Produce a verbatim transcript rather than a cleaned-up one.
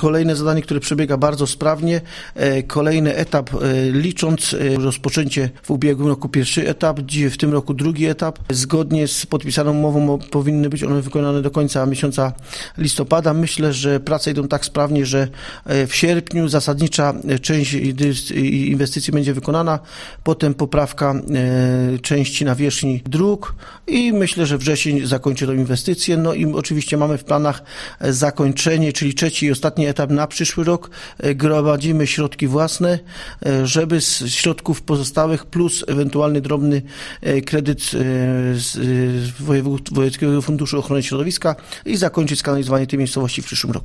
kolejne zadanie, które przebiega bardzo sprawnie. Kolejny etap, licząc rozpoczęcie w ubiegłym roku pierwszy etap, w tym roku drugi etap. Zgodnie z podpisaną umową powinny być one wykonane do końca miesiąca listopada. Myślę, że prace idą tak sprawnie, że w sierpniu zasadnicza część inwestycji będzie wykonana, potem poprawka części nawierzchni dróg i myślę, że wrzesień zakończy tę inwestycję. No i oczywiście mamy w planach zakończenie, czyli trzeci i ostatni etap na przyszły rok. Gromadzimy środki własne, żeby z środków pozostałych plus ewentualny drobny kredyt z Wojewódzkiego Funduszu Ochrony Środowiska i zakończyć skanalizowanie tej miejscowości w przyszłym roku.